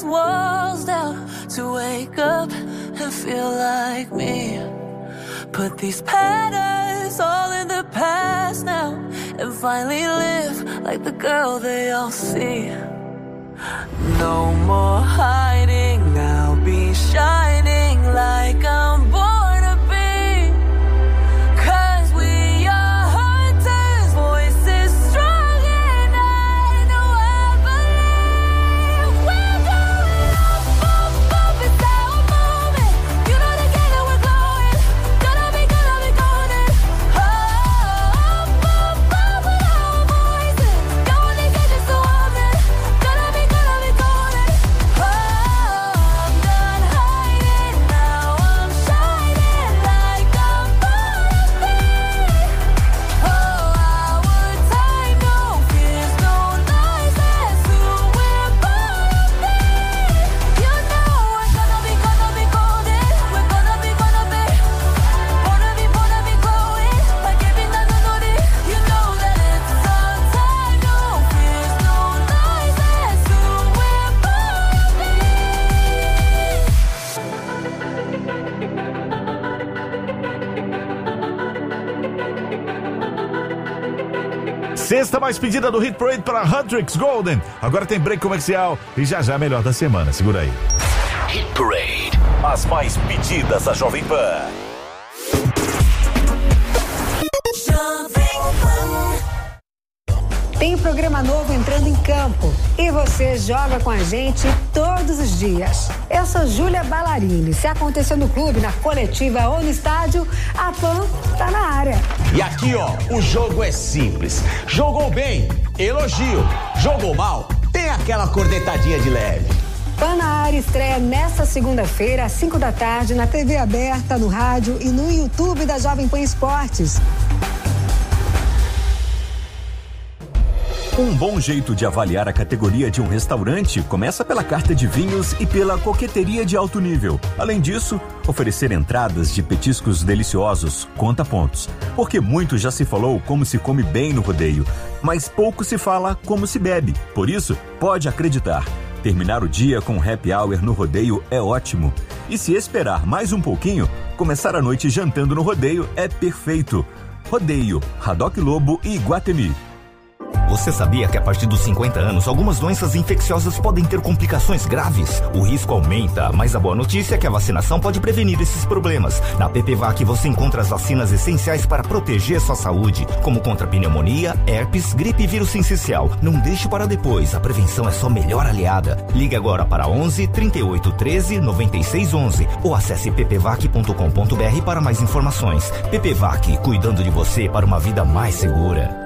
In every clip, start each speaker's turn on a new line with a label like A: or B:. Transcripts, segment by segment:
A: walls down to wake up and feel like me. Put these patterns all in the past now and finally live like the girl they all see. No more hiding, I'll be shining like I'm born to be. 'Cause we are hunters, voices strong and I know I believe. We're going up, up, up, it's our moment. You know together we're glowing. Gonna be golden. Up, up, up with our voices. Don't wanna get just so often. Gonna be golden. Oh, I'm done hiding, now I'm shining like I'm born to be. Oh, our time, no fears, no lies, that's who we're born to be. You know we're gonna be golden. We're gonna be born to be glowing like every night I know it. You know that it's our time, no fears, no lies, that's who we're born to be.
B: Sexta mais pedida do Hit Parade para Huntrix Golden. Agora tem break comercial e já já melhor da semana. Segura aí.
C: Hit Parade. As mais pedidas da Jovem Pan.
D: Tem programa novo entrando em campo e você joga com a gente todos os dias. Eu sou Júlia Ballarini. Se acontecer no clube, na coletiva ou no estádio, a Pan tá na área.
E: E aqui, ó, o jogo é simples. Jogou bem, elogio. Jogou mal, tem aquela cornetadinha de leve.
D: Pan na área estreia nesta segunda-feira, às 5 da tarde, na TV aberta, no rádio e no YouTube da Jovem Pan Esportes.
F: Um bom jeito de avaliar a categoria de um restaurante começa pela carta de vinhos e pela coqueteria de alto nível. Além disso, oferecer entradas de petiscos deliciosos conta pontos. Porque muito já se falou como se come bem no rodeio, mas pouco se fala como se bebe. Por isso, pode acreditar. Terminar o dia com happy hour no rodeio é ótimo. E se esperar mais um pouquinho, começar a noite jantando no rodeio é perfeito. Rodeio, Haddock Lobo e Iguatemi.
G: Você sabia que a partir dos 50 anos, algumas doenças infecciosas podem ter complicações graves? O risco aumenta, mas a boa notícia é que a vacinação pode prevenir esses problemas. Na PPVAC você encontra as vacinas essenciais para proteger sua saúde, como contra pneumonia, herpes, gripe e vírus sincicial. Não deixe para depois, a prevenção é sua melhor aliada. Ligue agora para 11 38 13 96 11 ou acesse ppvac.com.br para mais informações. PPVAC, cuidando de você para uma vida mais segura.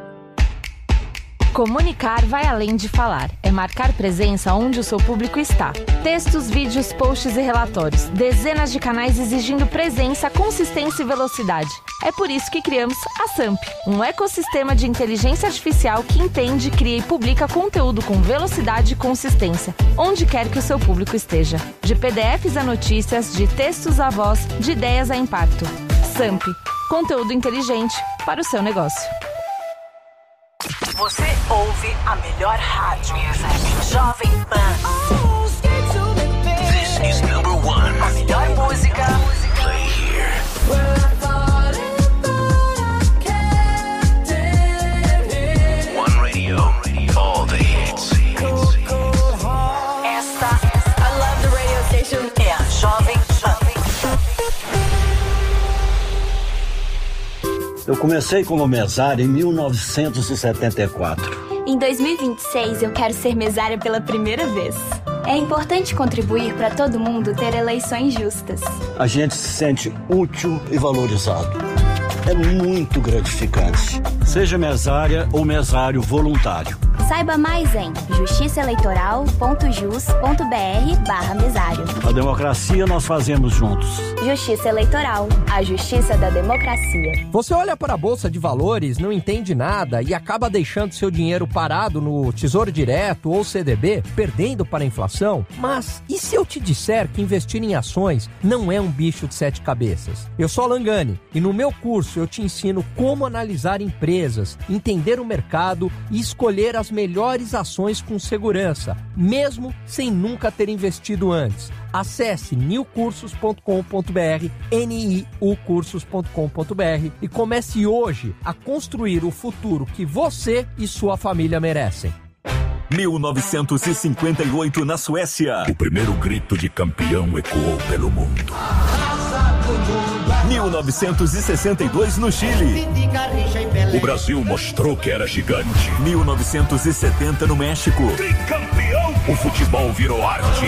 H: Comunicar vai além de falar. É marcar presença onde o seu público está. Textos, vídeos, posts e relatórios. Dezenas de canais exigindo presença, consistência e velocidade. É por isso que criamos a SAMP, um ecossistema de inteligência artificial que entende, cria e publica conteúdo com velocidade e consistência, onde quer que o seu público esteja. De PDFs a notícias, de textos a voz, de ideias a impacto. SAMP, conteúdo inteligente para o seu negócio.
I: Você ouve a melhor rádio. Jovem Pan.
C: This is number one.
I: A melhor música.
C: Play here. One radio. All the hits.
I: Esta I love the radio station. É a Jovem Pan.
J: Eu comecei como mesário em 1974.
K: Em 2026, eu quero ser mesária pela primeira vez. É importante contribuir para todo mundo ter eleições justas.
J: A gente se sente útil e valorizado. É muito gratificante. Seja mesária ou mesário voluntário.
K: Saiba mais em justiçaeleitoral.jus.br/mesário.
J: A democracia nós fazemos juntos.
K: Justiça Eleitoral, a justiça da democracia.
L: Você olha para a Bolsa de Valores, não entende nada e acaba deixando seu dinheiro parado no Tesouro Direto ou CDB, perdendo para a inflação? Mas e se eu te disser que investir em ações não é um bicho de 7 cabeças? Eu sou Alan Gani e no meu curso eu te ensino como analisar empresas, entender o mercado e escolher as melhores melhores ações com segurança, mesmo sem nunca ter investido antes. Acesse niucursos.com.br, niucursos.com.br e comece hoje a construir o futuro que você e sua família merecem.
C: 1958 na Suécia.
M: O primeiro grito de campeão ecoou pelo mundo.
C: 1962 no Chile.
M: O Brasil mostrou que era gigante.
C: 1970 no México.
M: Tricampeão! O futebol virou arte.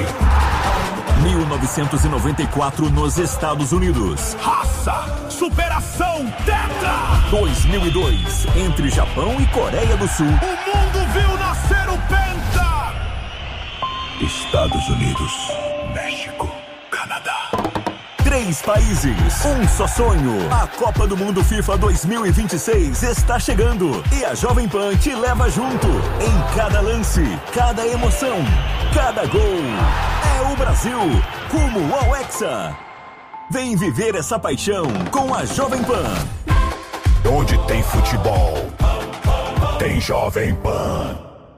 C: 1994 nos Estados Unidos.
M: Raça, superação, tetra!
C: 2002 entre Japão e Coreia do Sul.
M: O mundo viu nascer o Penta! Estados Unidos, México, Canadá.
C: 3 países, um só sonho. A Copa do Mundo FIFA 2026 está chegando e a Jovem Pan te leva junto. Em cada lance, cada emoção, cada gol. É o Brasil, como ao Hexa. Vem viver essa paixão com a Jovem Pan.
M: Onde tem futebol, tem Jovem Pan.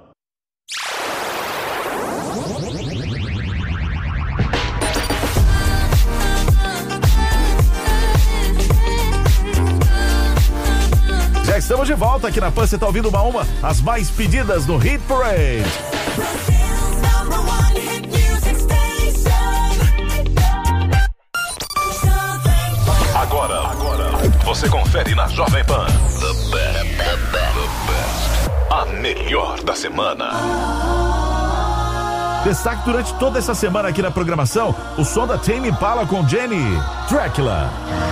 B: Já estamos de volta aqui na Pan, você tá ouvindo uma as mais pedidas no Hit Parade.
C: Agora, você confere na Jovem Pan. The best. A melhor da semana.
B: Destaque durante toda essa semana aqui na programação, o som da Tame Impala com Jenny, Dracula.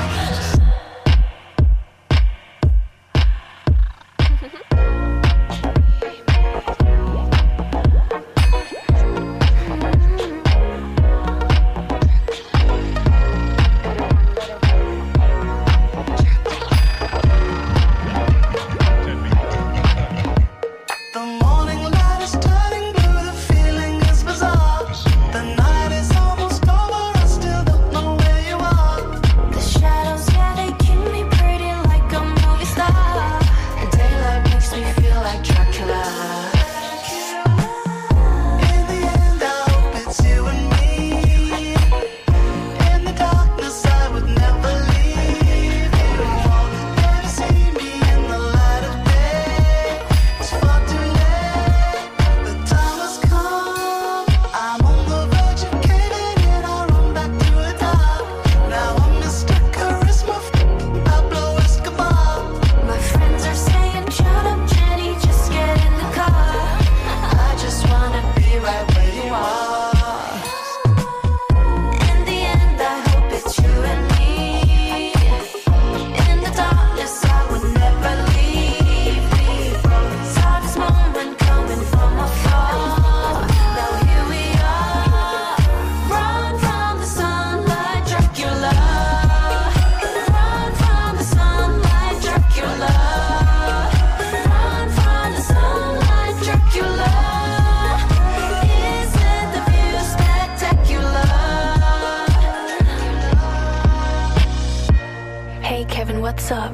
N: What's up?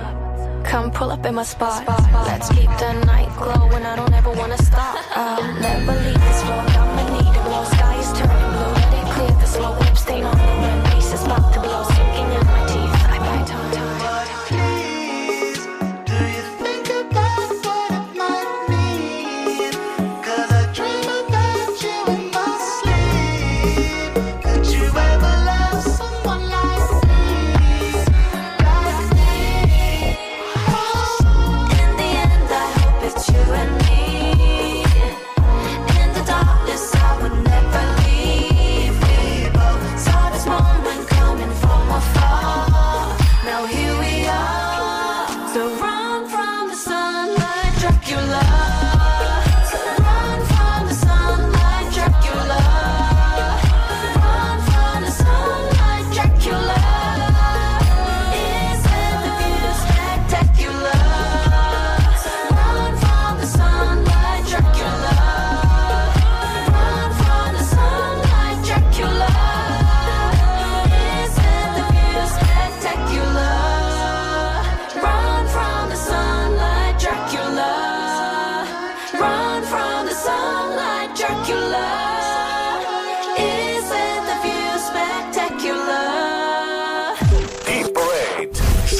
N: Come pull up in my spot. Let's keep the night glowing. I don't ever wanna stop. I'll never leave this floor. I'ma need it. More sky is turning blue. Let it clear. The slow whip stain on the rim. Bass is about to blow. Sinking in my teeth. I bite on time.
O: In the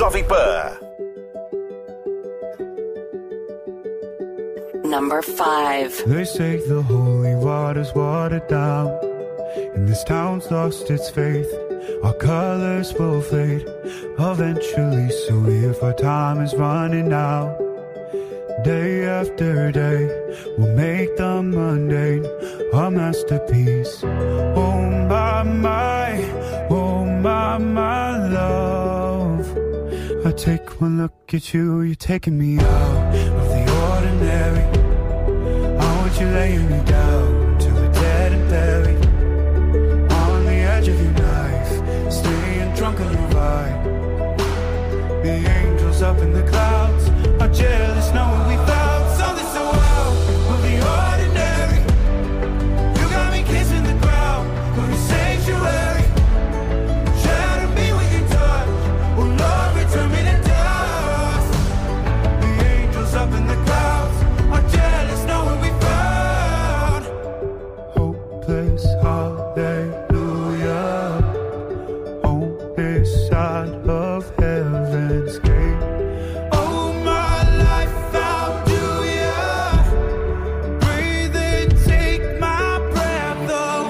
B: Jovem Pan.
A: Number 5.
O: They say the holy water's watered down, and this town's lost its faith. Our colors will fade eventually, so if our time is running out, day after day, we'll make the mundane a masterpiece. Oh my, love. I take one look at you, you're taking me out of the ordinary. I want you laying me down till we're dead and buried. On the edge of your knife, staying drunk on your ride. The angels up in the clouds are jealous knowing we found something so out of the ordinary. You got me kissing the ground for a sanctuary. Shadow me with your touch, oh Lord, return me to dust. The angels up in the clouds are jealous knowing we found hopeless hallelujah on this side of heaven's gate. Oh my life, how do ya breathe and take my breath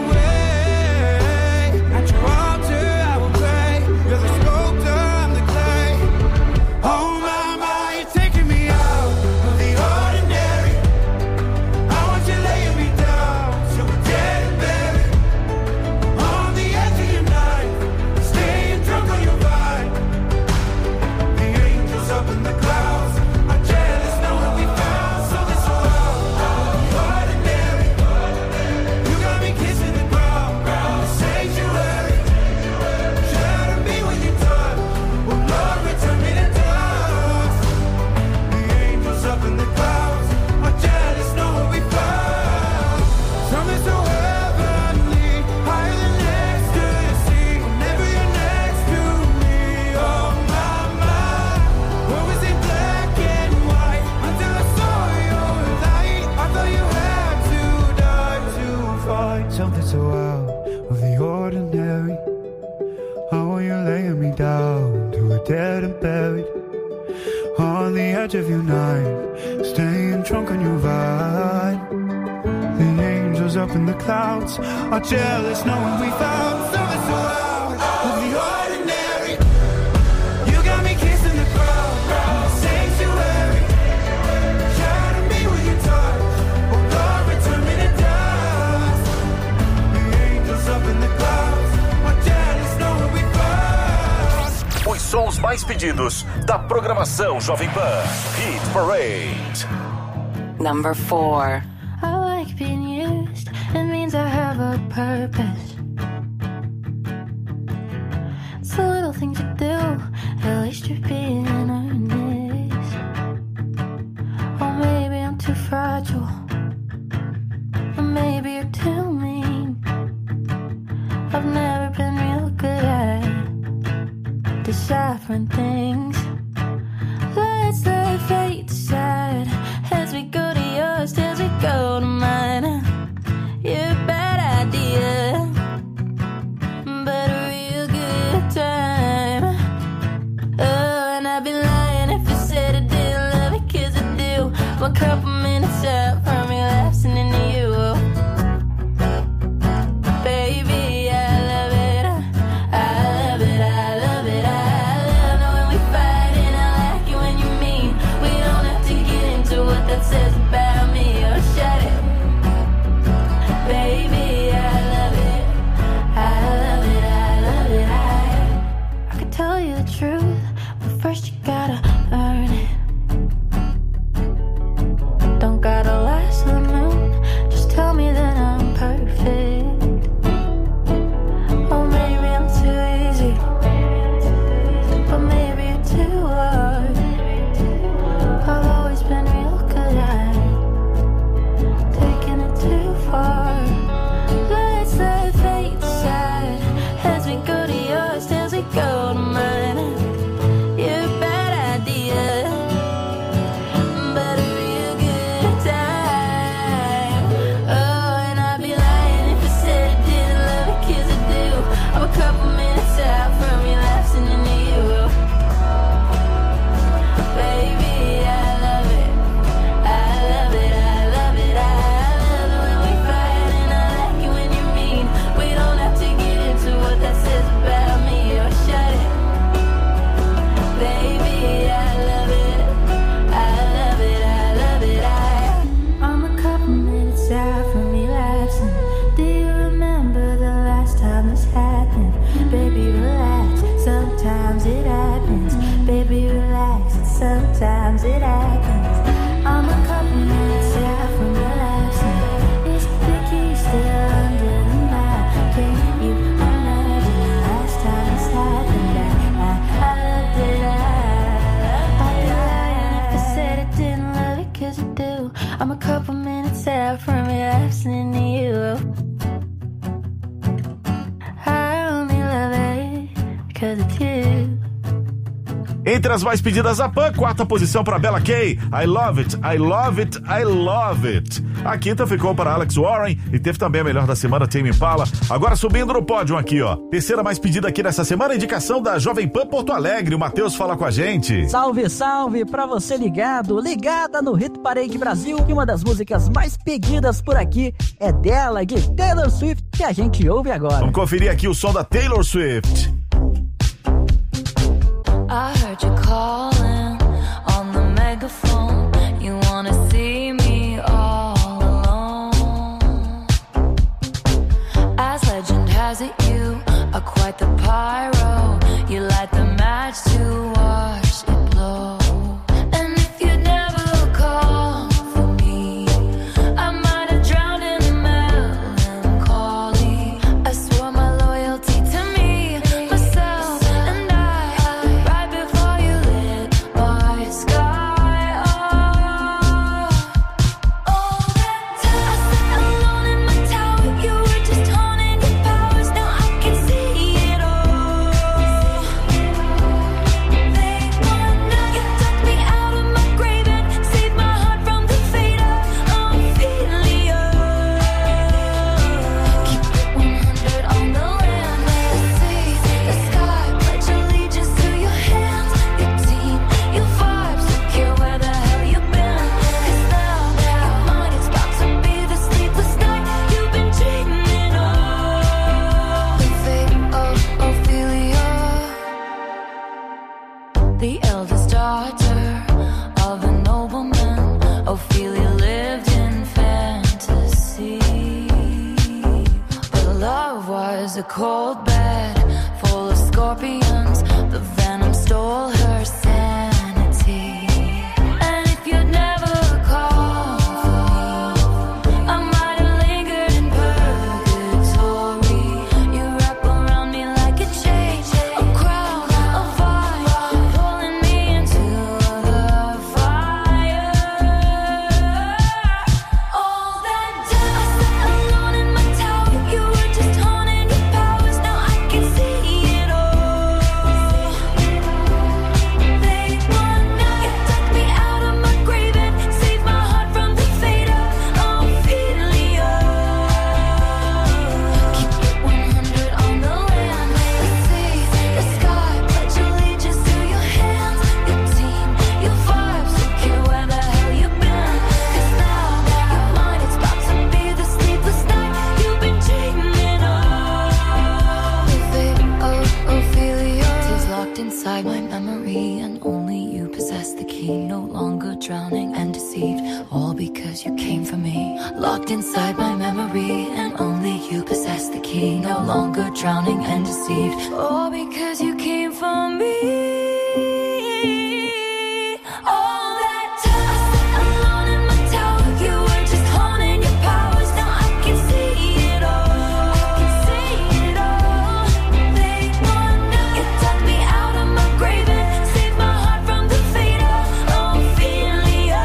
O: away? At your altar I will pray. You're the sculptor, I'm the clay. Oh my, you're taking me out of the ordinary. I want you laying me down till we're dead and buried. On the edge of your knife, staying drunk on your vine. The angels up in the clouds are jealous knowing we found something so out of the ordinary. You got me kissing the ground, the sanctuary. Shadow me with your touch, oh Lord, return me to dust. The angels up in the clouds are jealous knowing we found something so heavenly, higher than ecstasy. Whenever you're next to me, oh my, what was it black and white until I saw your light? I thought you had to die to find something so out of the ordinary. I want you laying me down till we're dead and buried. On the edge of your knife, staying drunk on your vine. The angels up in the clouds are jealous knowing we found something so out of the ordinary. You got me kissing the ground, the sanctuary. Shadow me with your touch, oh Lord, return me to dust. The angels up in the clouds are jealous knowing we found.
B: Os sons mais pedidos da programação Jovem Pan. Hit Parade.
A: Number 4.
N: I like being used, it means I have a purpose. It's the little things you do, at least you're being earnest. Or maybe I'm too fragile, or maybe you're too mean. I've never been real good at deciphering things. Let's let fate decide as we go to yours, as we go to mine. You're a bad idea, but a real good time. Oh, and I'd be lying if I said I didn't love it, 'cause I do. One couple minutes out from relapsing into you. Baby, I love it, I love it, I love it, I love it when we fight, and I like it when you mean. We don't have to get into what that says about me, or shut it. Baby, I love it, I love it, I love it, I could tell you the truth, but first you gotta earn it. it happens. I'm a couple minutes out from the last night. Is the key still under the mat? Can you imagine the last time this happened? I loved it. I'd be lying if I said I didn't love it, 'cause I do. I'm a couple minutes out from relapsing to you. I only love it 'cause it's you.
B: Entre as mais pedidas da PAN, quarta posição para Bella Kay, I Love It, I Love It, I Love It. A quinta ficou para Alex Warren e teve também a melhor da semana, Tame Impala. Agora subindo no pódio aqui, ó. Terceira mais pedida aqui nessa semana, indicação da Jovem Pan Porto Alegre. O Matheus fala com a gente.
P: Salve, salve pra você ligada no Hit Parade Brasil. E uma das músicas mais pedidas por aqui é dela, de Taylor Swift, que a gente ouve agora.
B: Vamos conferir aqui o som da Taylor Swift.
A: I heard you calling on the megaphone. You wanna see me all alone. As legend has it, you are quite the pyro. You light the match to watch it blow. And if you'd never call for me, I might have drowned in melancholy. I swore my loyalty to me, myself, and I. Right before you lit my sky up. All that time I sat alone in my tower. You were just honing your powers. Now I can see it all. Late one night, you took me out of my grave and saved my heart from the fate of Ophelia. Keep it 100 on the land, let us see the sky. Pledge allegiance to your hands, your team, your vibes. Don't care where the hell you've been, 'cause now your mind is about to be the sleepless night you've been dreaming of. The fate of Ophelia, the eldest daughter of a nobleman. Ophelia lived in fantasy, but love was a cold bed full of scorpions. The venom stole her sanity. And if you'd never called for me, I might have lingered in purgatory. You wrap around me like a chain, a crown, a vine, pulling me into the fire. All that time I sat alone in my tower. You were just honing your powers. Now I can see it all. Late one night, you took me out of my grave and saved my heart from the fate of Ophelia. Keep it 100 on the land, let us see the sky. Pledge allegiance to your hands, your team, your vibes. Don't care where the hell you've been, 'cause now your mind is about to be the sleepless night you've been dreaming of. The fate of Ophelia is locked inside my memory, and only you possess the key. No longer drowning and deceived, all because you came for me. Locked inside my memory, and only you possess the key. No longer drowning and deceived, all because you came for me. All that time I sat alone in my tower. You were just honing your powers. Now I can see it all. I can see it all. Late one night, you took me out of my grave and saved my heart from the fate of Ophelia.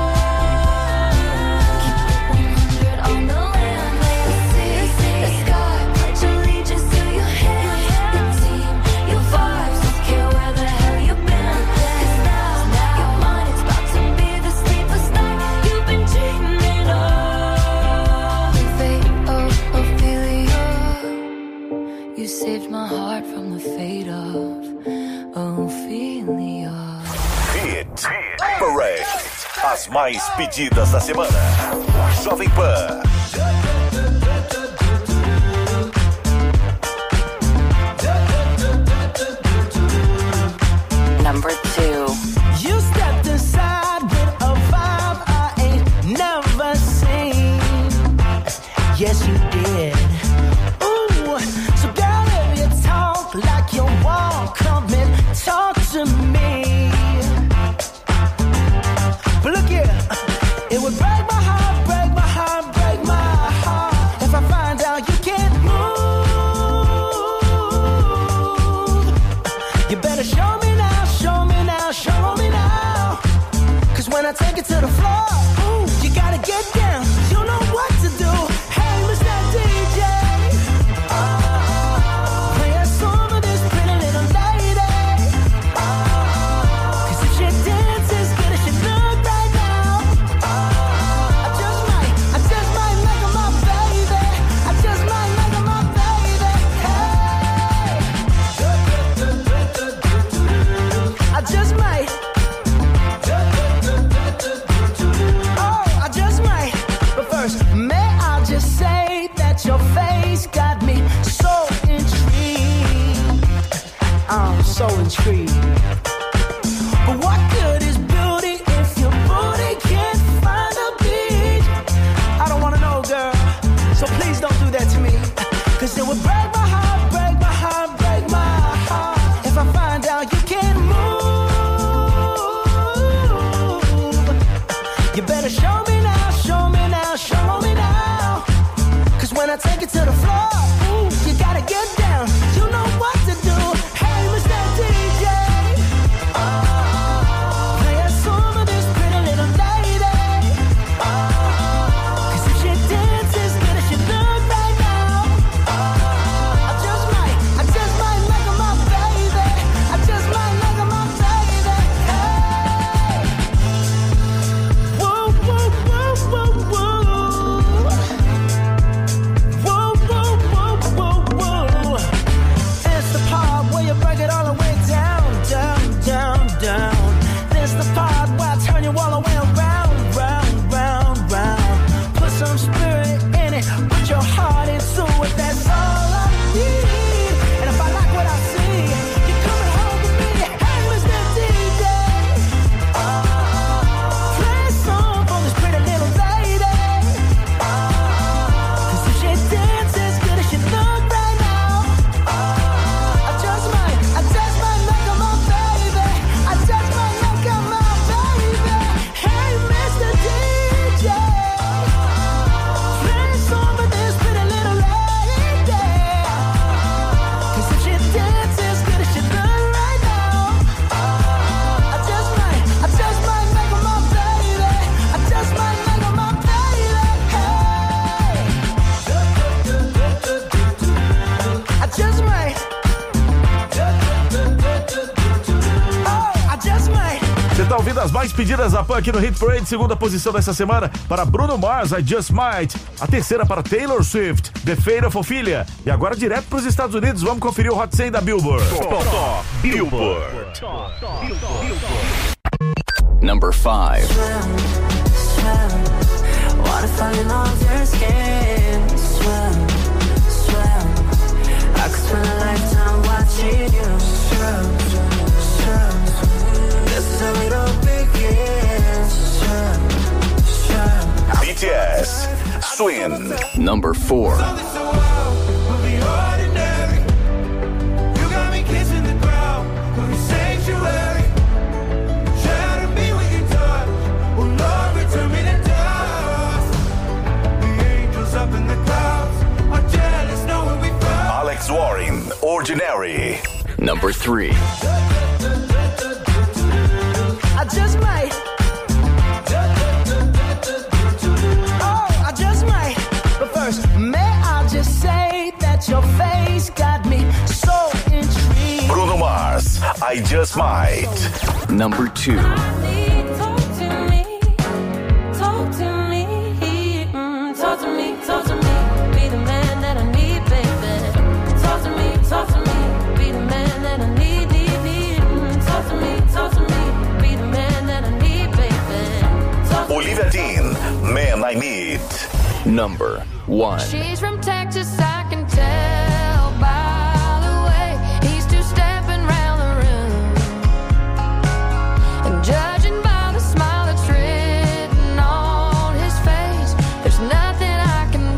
A: Keep it 100 on the land, let us see the sky. Pledge allegiance to your hands, your team, your vibes. Don't care where the hell you've been, 'cause now your mind is about to be the sleepless night you've been dreaming of. The fate of Ophelia. You saved my heart from the fate of Ophelia.
C: Hit Parade. As mais pedidas da semana. Jovem Pan.
I: Number 2.
O: You stepped aside with a vibe I ain't never seen. Yes, you did. Ooh, so girl, if you talk like you want, come and talk to me. your face got me so intrigued. I'm so intrigued. But what good is beauty if your booty can't find a beat? I don't wanna know, girl, so please don't do that to me. Cause it would break my heart, break my heart, break my heart if I find out you can't move. You better show me now, show me now, show me now. Cause when I take it to the floor, ooh, you gotta get down. You know what to do. Hey, Mr. DJ, play a song of this pretty little lady. Cause if she dances good as she look right now, I just might make her my baby. I just might make her my baby. Hey, woo, woo, woo, woo, woo. Woo, woo, woo, woo, woo. It's the part where you break it all the way down, down, down, down. It's the part where I turn you all the way around, round, round, round. Put some spirit in it, put your heart into it. That's all I need. And if I like what I see, you're coming home with me. Hey, Mr. DJ, play a song for this pretty little lady. Cause if she dances good as she look right now, I just might make her my baby. I just might make her my baby. Hey, Mr. DJ, play a song for this pretty little lady. Cause if she dances good as she look right now, I just might make her my baby. I just might make her my baby. Hey, I just might. Oh, I just might.
B: Você tá ouvindo as mais pedidas da PAN aqui no Hit Parade, segunda posição dessa semana para Bruno Mars, I Just Might. A terceira para Taylor Swift, The Fate of Ophelia. E agora direto para os Estados Unidos, vamos conferir o Hot 100 da Billboard.
M: Top Billboard.
C: Number 5.
A: Water falling off your skin. Swim, swim. I could spend a lifetime watching you. Swim, swim. This is how it all begins. Swim, swim.
M: BTS, Swim.
C: Number 4.
M: Alex Warren, Ordinary.
C: Number 3.
O: I just might. Oh, I just might. But first, may I just say that your face got me so intrigued.
M: Bruno Mars, I Just Might.
C: Number 2.
A: Talk to me. Talk to me. Talk to me. Talk to me. Be the man that I need, baby. Talk to me. Talk to me. Be the man that I need. Talk to me. Talk to me. Be the man that I need, baby.
M: Olivia Dean, Man I Need.
C: Number 1.
N: She's from Texas, I can tell by the way he's two-stepping round the room. And judging by the smile that's written on his face, there's nothing I can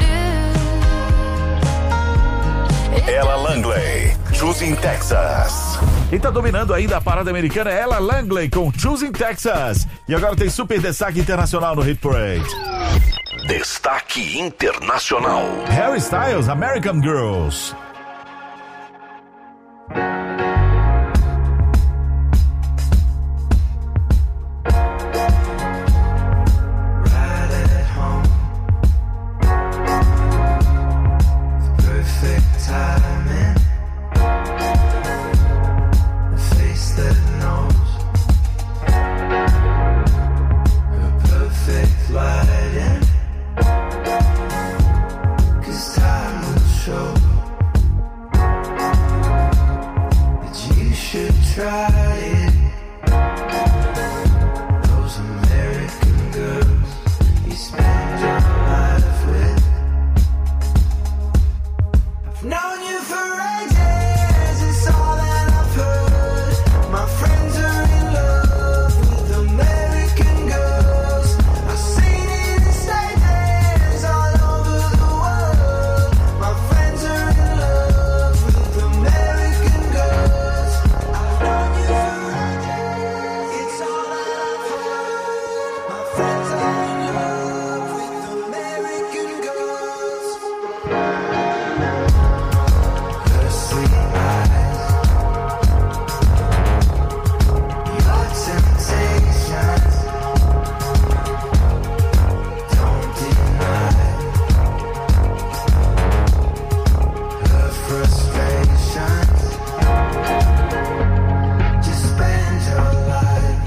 N: do.
M: Ella Langley, Choosing Texas.
B: Quem tá dominando ainda a parada americana é Ella Langley com Choosing Texas. E agora tem super destaque internacional no Hit Parade.
M: Destaque internacional.
B: Harry Styles, American Girls.
O: I've known you for ages, it's all that I've heard. My friends are in love with American girls. I've seen it in stages all over the world. My friends are in love with American girls. I've known you for ages, it's all that I've heard. My friends are in love with American girls. Her sweet eyes, your temptations, don't deny her frustrations. Just spend your life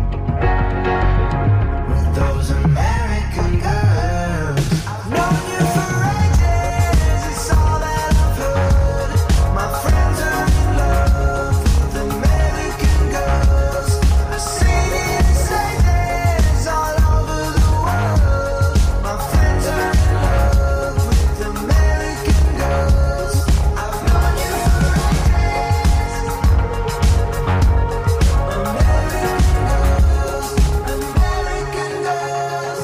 O: with those American girls. I've known you for ages, it's all that I've heard. My friends are in love with American girls. I've seen it in stages all over the world. My friends are in love with American girls. I've known you for ages. American girls,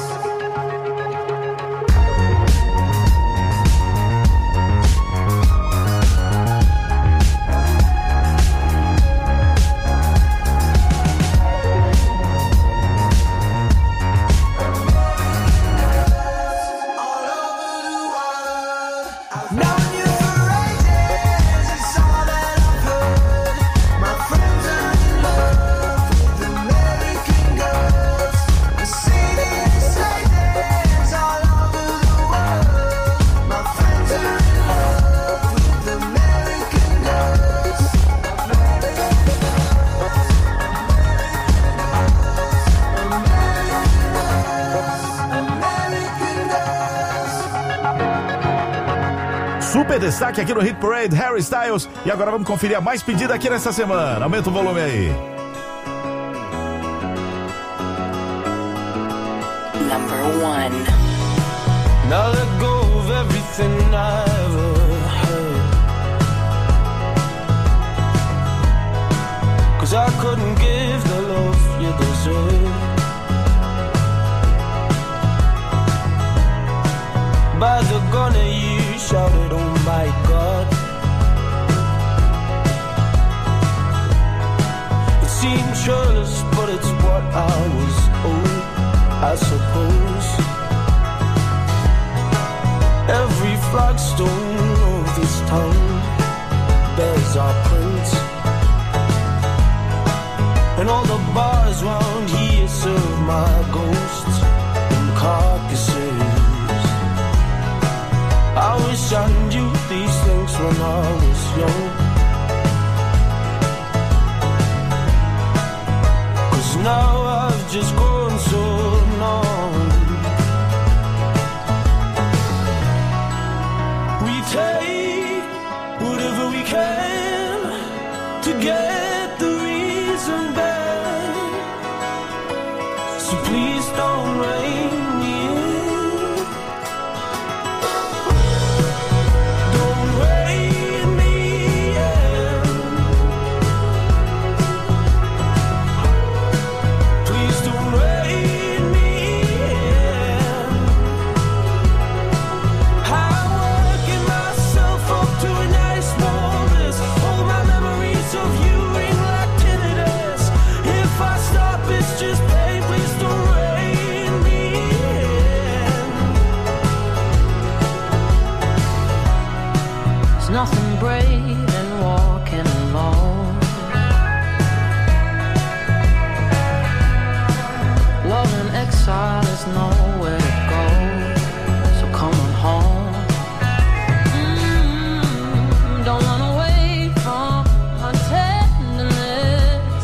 O: I've known you for ages, it's all that I've heard. My friends are in love with American girls. I've seen it in stages all over the world. My friends are in love with American girls. American girls.
B: Super destaque aqui no Hit Parade, Harry Styles. E agora vamos conferir a mais pedida aqui nessa semana. Aumenta o volume aí.
I: Number 1.
O: Now let go of everything I ever heard. 'Cause I couldn't give the love you deserve. By the gunner you shouted, oh my God. It seemed churlish, but it's what I was owed, I suppose. Every flagstone of this town bears our prints, and all the bars round here serve my ghosts and carcasses. I wish I knew these things when I was young, 'cause now I've just grown so numb. We take whatever we can to get the reason back, so please don't rein me in. Don't rein me in. Please don't rein me in. I'm working myself up to a nice warmness. All my memories of you ring like tinnitus. If I stop, it's just pain. Please don't rein me in.
A: There's nothing brave in walking alone. Love in exile is nowhere to go, so come on home. Don't run away from my tenderness.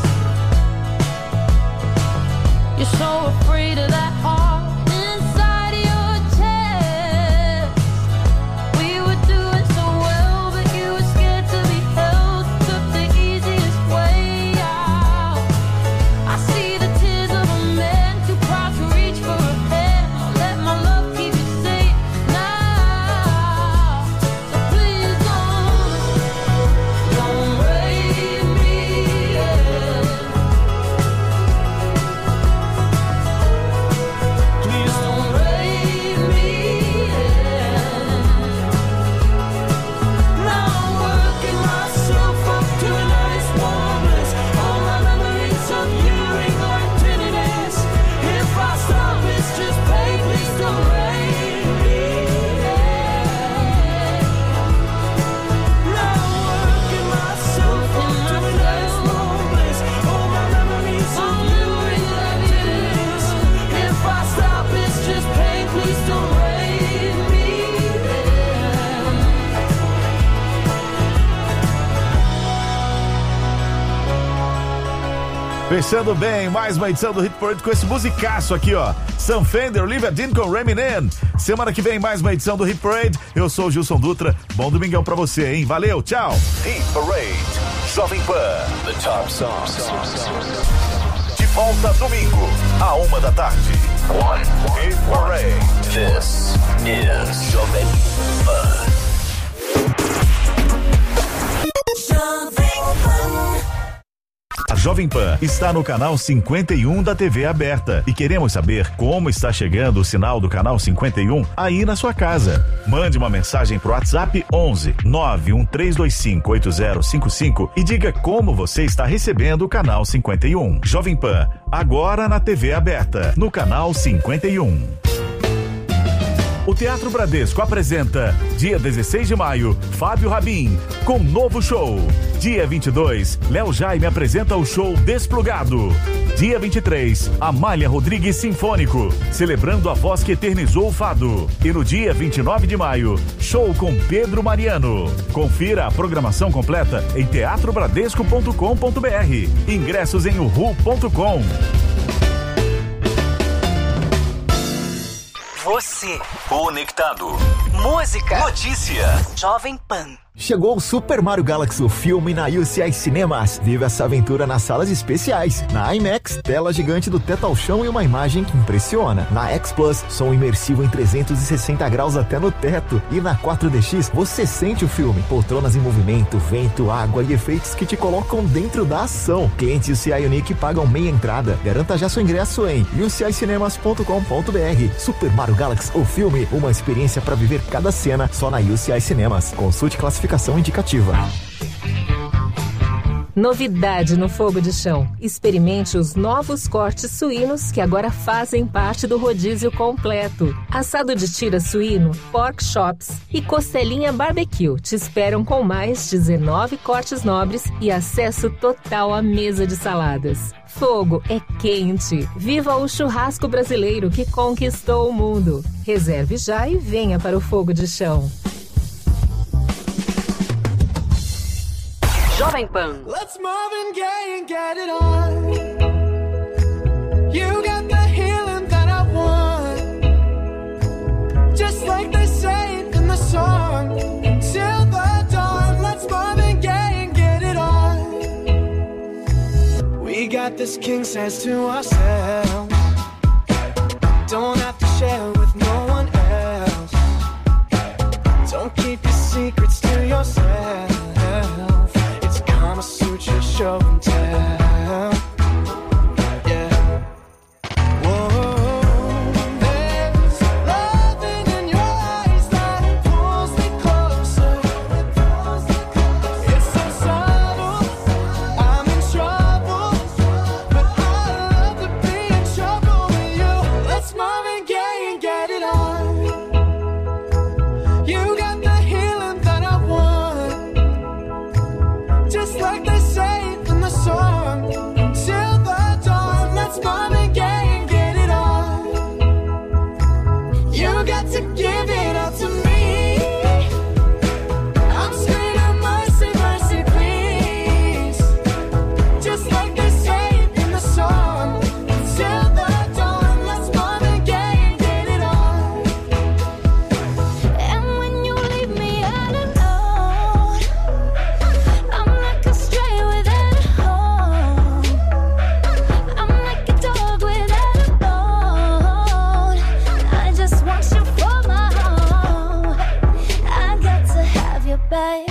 A: You're so afraid of that heart inside your chest. We were doing so well, but you were scared to be held. Took the easiest way out. I see the tears of a man too proud to reach for a hand.
B: Fechando bem, mais uma edição do Hit Parade com esse musicaço aqui, ó. Sam Fender, Olivia Dean com Reminin. Semana que vem, mais uma edição do Hit Parade. Eu sou o Gilson Dutra. Bom domingão pra você, hein? Valeu, tchau.
C: Hit Parade, Jovem Pan, The Top Songs. De volta domingo, à 1 da tarde. Hit Parade. This is Jovem Pan.
B: A Jovem Pan está no canal 51 da TV aberta e queremos saber como está chegando o sinal do canal 51 aí na sua casa. Mande uma mensagem pro WhatsApp 11 91325 8055 e diga como você está recebendo o canal 51. Jovem Pan, agora na TV aberta, no canal 51. O Teatro Bradesco apresenta, dia 16 de maio, Fábio Rabin, com novo show. Dia 22, Léo Jaime apresenta o show Desplugado. Dia 23, Amália Rodrigues Sinfônico, celebrando a voz que eternizou o fado. E no dia 29 de maio, show com Pedro Mariano. Confira a programação completa em teatrobradesco.com.br. Ingressos em uhu.com.
Q: Você
C: conectado.
Q: Música.
C: Notícia.
Q: Jovem Pan.
R: Chegou o Super Mario Galaxy, o filme na UCI Cinemas. Vive essa aventura nas salas especiais. Na IMAX, tela gigante do teto ao chão e uma imagem que impressiona. Na X Plus, som imersivo em 360 graus até no teto. E na 4DX, você sente o filme. Poltronas em movimento, vento, água e efeitos que te colocam dentro da ação. Clientes UCI Unique pagam meia entrada. Garanta já seu ingresso em ucicinemas.com.br. Super Mario Galaxy, o filme, uma experiência para viver cada cena só na UCI Cinemas. Consulte classificação indicativa.
S: Novidade no fogo de chão. Experimente os novos cortes suínos que agora fazem parte do rodízio completo. Assado de tira suíno, pork chops e costelinha barbecue te esperam com mais 19 cortes nobres e acesso total à mesa de saladas. Fogo é quente. Viva o churrasco brasileiro que conquistou o mundo. Reserve já e venha para o fogo de chão.
Q: Jovem Pan.
O: Let's Marvin Gaye and get it on. You got the healing that I want. Just like they say in the song. Till the dawn. Let's Marvin Gaye and get it on. We got this king size to ourselves. Don't have to share with no one else. Don't keep your secrets to yourself. Suture show and tell. Yeah. Whoa. There's loving in your eyes that pulls me closer. It's so subtle. I'm in trouble, but I love to be in trouble with you. Let's Marvin Gaye and get it on. You got the healing that I want. Just like they say in the song, till the dawn. Let's Marvin Gaye and get it on. You got to give it all to me. I'm screaming mercy, mercy, please. Just like they say in the song, till the dawn. Let's Marvin Gaye and get it on.
N: And when you leave me all alone, I'm like a stray without a home. I'm like a dog without a bone. I just want you for my home. I got to have you, babe.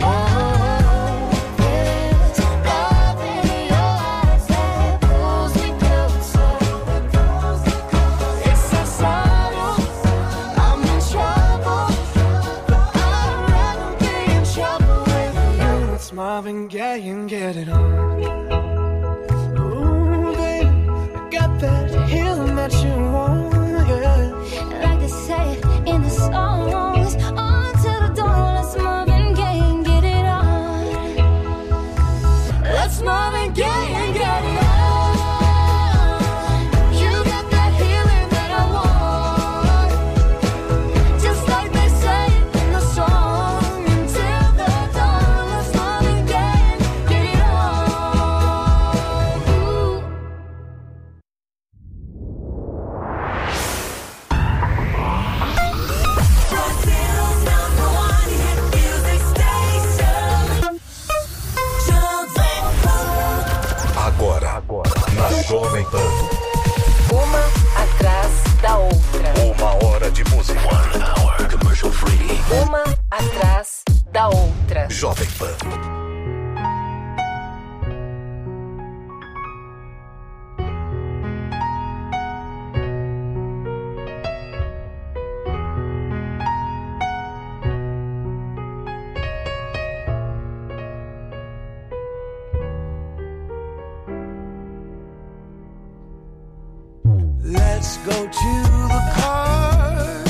N: There's love in your eyes that pulls me closer.
O: It's so subtle. I'm in trouble, but I'd rather be in trouble with you. Let's Marvin Gaye and get it on. Ooh, baby, I got that healing that you want, yeah.
N: Like they say in the songs, on till the dawn. Let's Marvin Gaye and get it on.
O: Let's Marvin Gaye and get it on. You got that healing that I want.
N: Just like they say in the song, until the dawn. Let's Marvin Gaye and get it on. Ooh.
Q: da outra.
C: Jovem Pan.
O: Let's go to the park.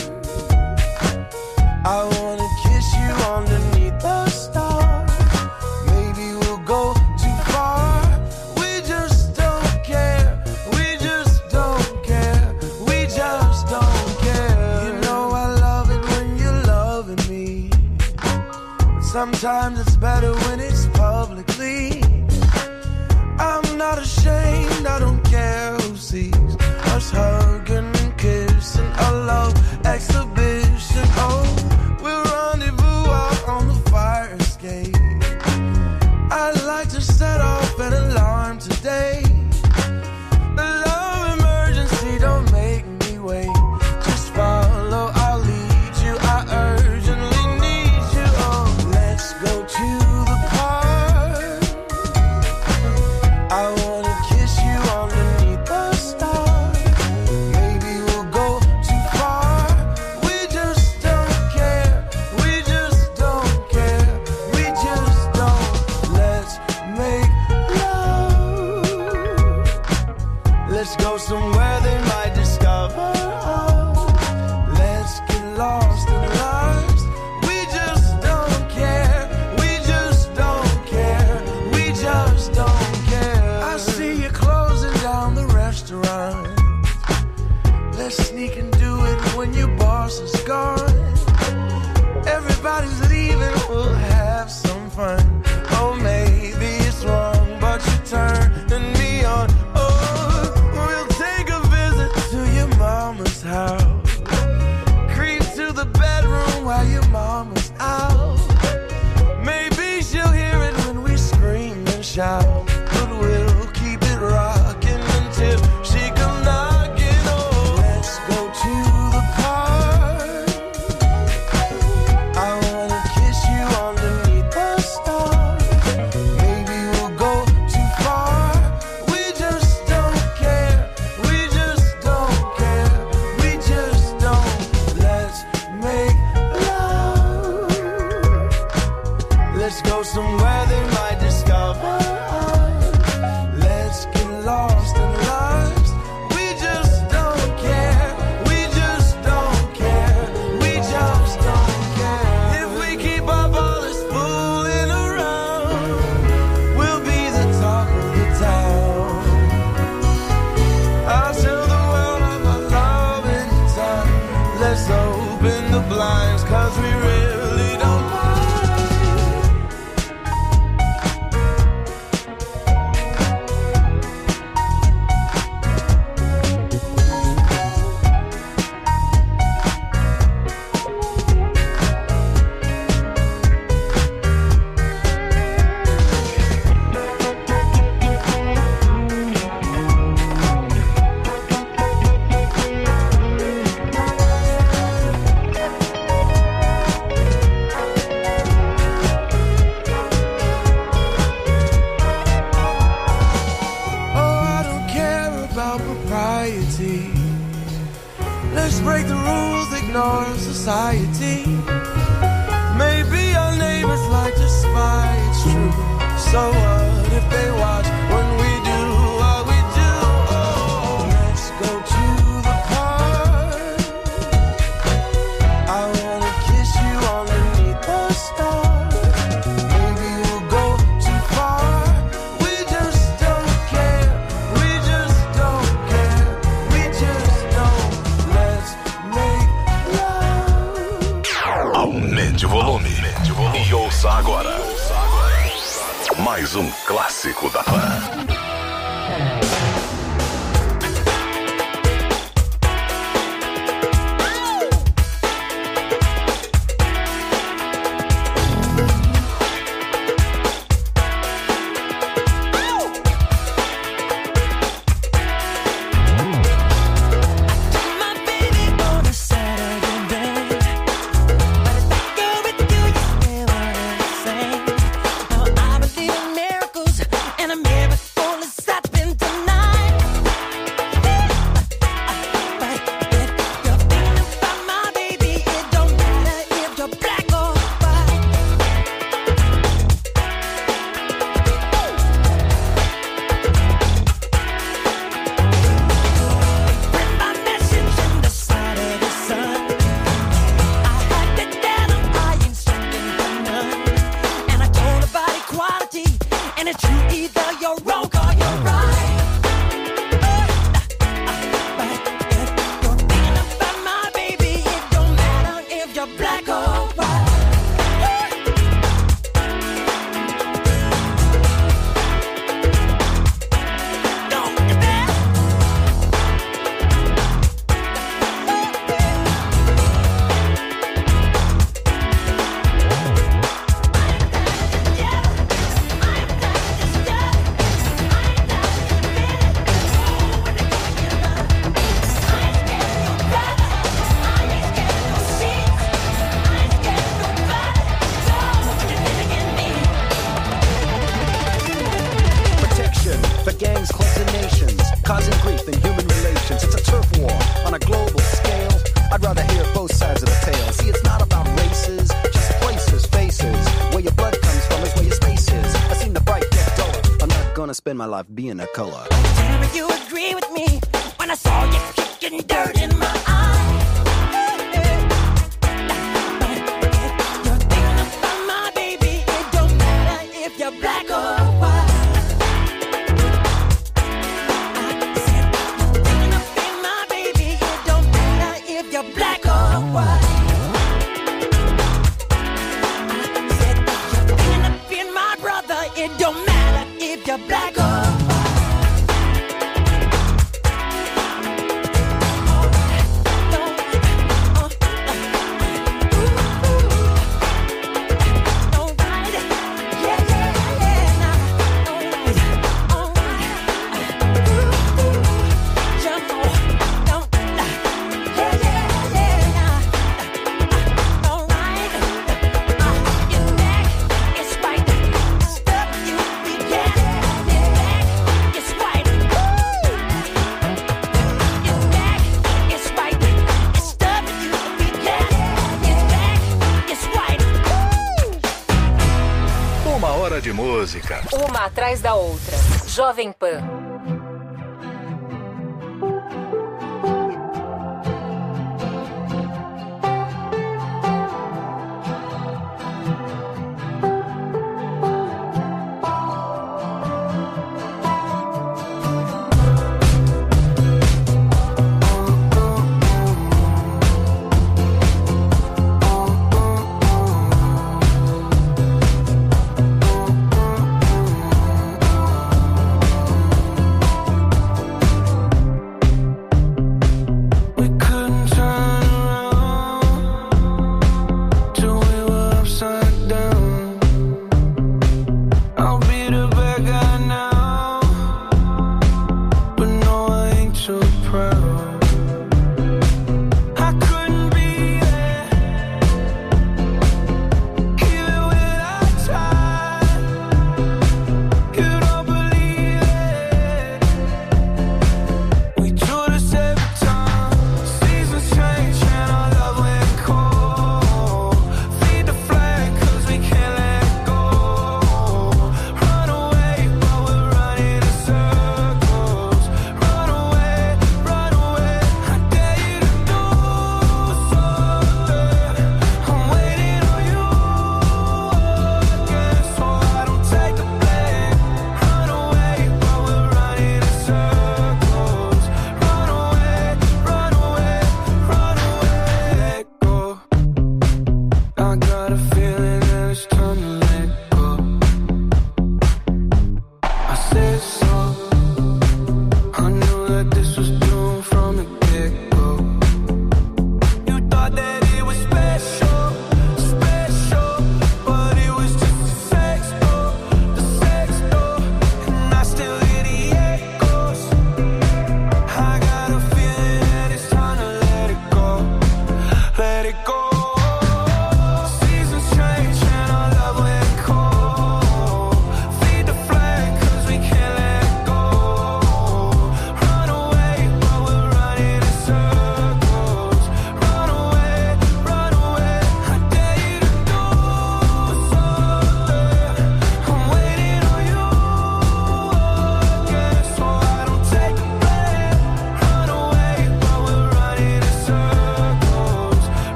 O: I wanna kiss you underneath the stars. Maybe we'll go too far. We just don't care. We just don't care. We just don't care. You know I love it when you're loving me. But sometimes it's better when it's publicly. I'm not ashamed, I don't care who sees us hugging and kissing, a love exhibition. Oh, we'll rendezvous out on the fire escape. I'd like to set off an alarm today. The love emergency, don't make me wait. Just follow, I'll lead you. I urgently need you. Oh, let's go to the park. I wanna kiss you underneath the stars. Maybe we'll go too far. We just don't care. We just don't care. We just don't. Let's make love. Let's go somewhere they might discover us. Let's get lost in lives. We just don't care. We just don't care. We just don't care. I see you closing down the restaurant. Let's sneak and do it when your boss is gone. Everybody's leaving, we'll have some fun. Oh, maybe it's wrong, but you're turning me on. Oh, we'll take a visit to your mama's house. Creep to the bedroom while your mama's out. Maybe she'll hear it when we scream and shout. But we'll keep it rocking until she come knocking. Oh, let's go to the park. I wanna kiss you underneath the stars. Maybe we'll go too far. We just don't care. We just don't care. We just don't. Let's make love. Let's go somewhere they might discover us. Let's get lost in lives. We just don't care. We just don't care. We just don't care. If we keep up all this fooling around, we'll be the talk of the town. I'll tell the world of our love anytime. Let's open the blinds, 'cause we really don't mind. Oh, I don't care about propriety. Let's break the rules, ignore society. Maybe our neighbors like to spy, it's true. So what if they watch when we do what we do? Oh, let's go to the park. I wanna kiss you underneath the stars. Maybe we'll go too far. We just don't care. We just don't care. We just don't. Let's make love.
C: Aumente o volume. E ouça agora. Mais um clássico da Pan.
A: On a Saturday night, but if I go with you, you stay where
T: spend my life being a color.
O: If you agree with me when I saw you kicking dirt in my eye. You're thinking about my baby. It don't matter if you're black or white. I said you're thinking about my baby. It don't matter if you're black or white. I said you're thinking about my brother. It don't matter if you're black or white.
M: De música.
S: Uma atrás da outra. Jovem Pan.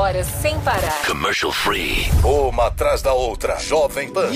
S: horas sem parar.
M: Commercial free.
C: Uma atrás da outra. Jovem Pan.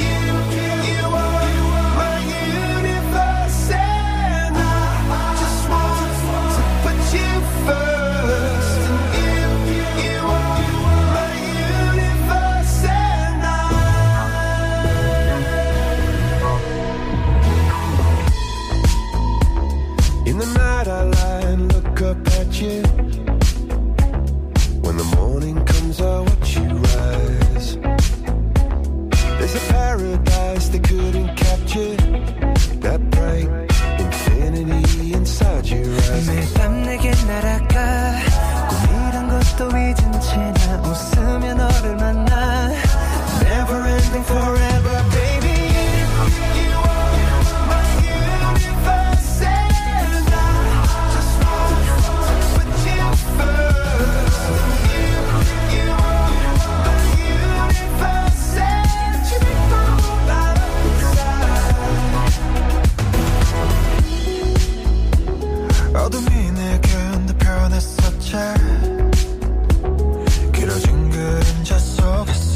O: In the night I lie and look up at you. When the morning comes I watch you rise. There's a paradise they couldn't capture. That bright infinity inside your eyes.
A: 매일 밤 내게 날아가 꿈이란 것도 잊은 채 나 웃으며 너를 만나. Never ending forever baby.
O: 어둠이 내게 편했었지. 길어진 그림자 속에서.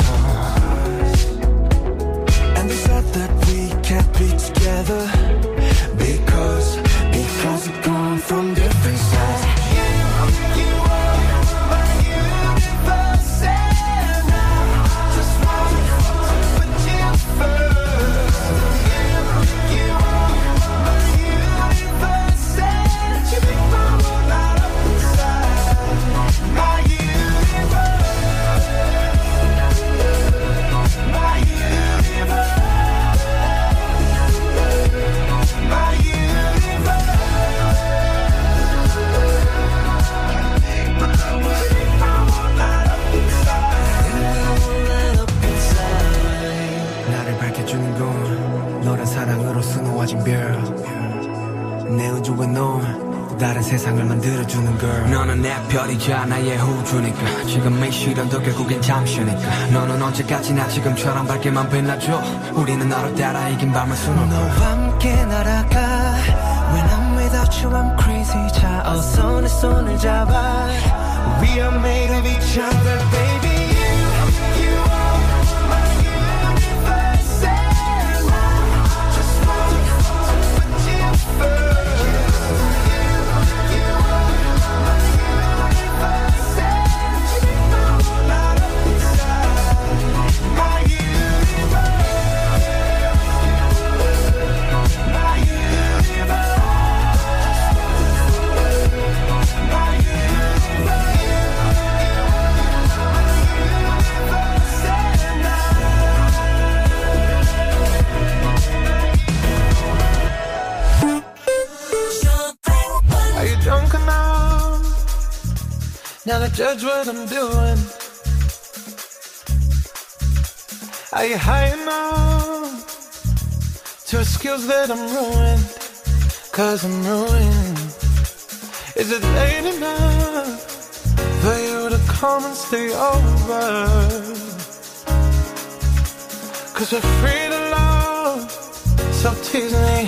O: And they said that we can't be together because we're gone from different sides. You are my universe and I just want to put you first. You are my universe and you make my world light up inside. My universe, my universe, my universe.
A: 나를 밝혀주는 건 너란 사랑으로 수놓아진 별. 내 우주에 넌 다른 세상을 만들어주는 걸. 너는 내 별이자 나의 우주니까. 지금의 시련도 결국엔 잠시니까. 너는 언제까지나 지금처럼 밝게만 빛나줘. 우리는 너를 따라 이긴 밤을 수놓아. 너와 함께 날아가. When I'm without you I'm crazy. 자 어서 내 손을 잡아. We are made of each other baby. You are my universe and I just want to put you first. You are my universe and you make my world light up inside. My universe, my universe, my universe. Are you drunk enough now to judge what I'm doing? Are you high enough to excuse that I'm ruined? Cause I'm ruined. Is it late enough for you to come and stay over? Cause we're free to love, so tease me.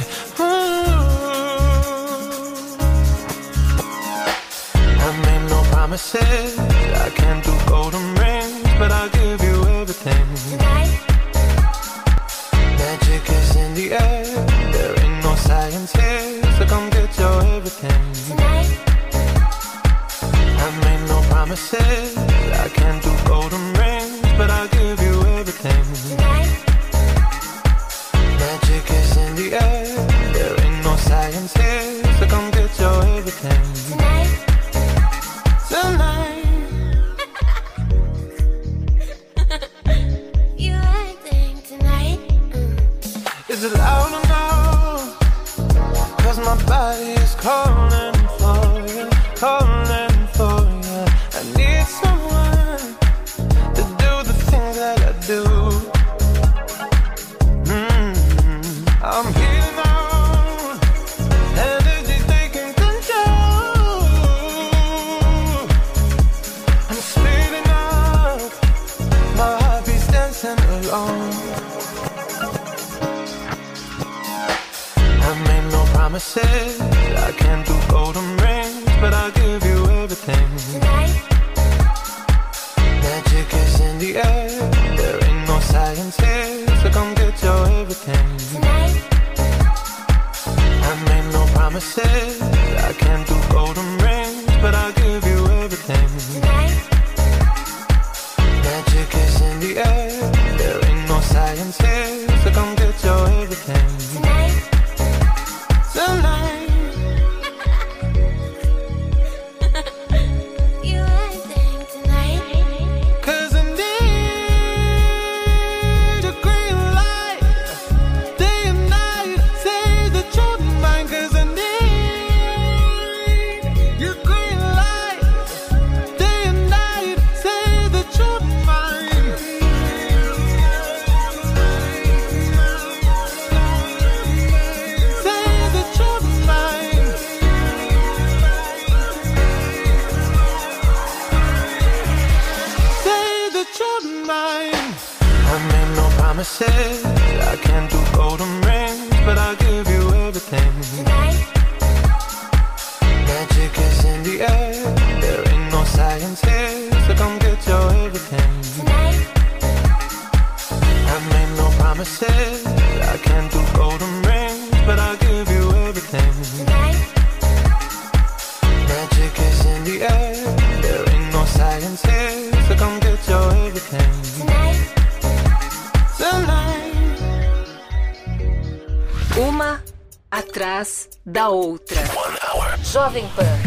A: I made no promises, I can't do golden rings, but I'll give you everything. Tonight. Magic is in the air, there ain't no science here, so come get your everything. Tonight. I made no promises, I can't do golden rings, but I'll give you everything. Tonight. Magic is in the air, there ain't no science here, so come get your everything. Tonight. Tonight. You acting tonight. Is it loud enough? Cause my body is calling for you, calling for you. I need someone
O: promises. I can't do golden rings, but I'll give you everything. Tonight. Magic is in the air. There ain't no science here, so come get your everything. Tonight. I've made no promises. I can't do golden rings, but I'll give you everything. Tonight. Magic is in the air. There ain't no science here, so come get your everything. Tonight. Tonight.
S: Uma atrás da outra. Jovem Pan.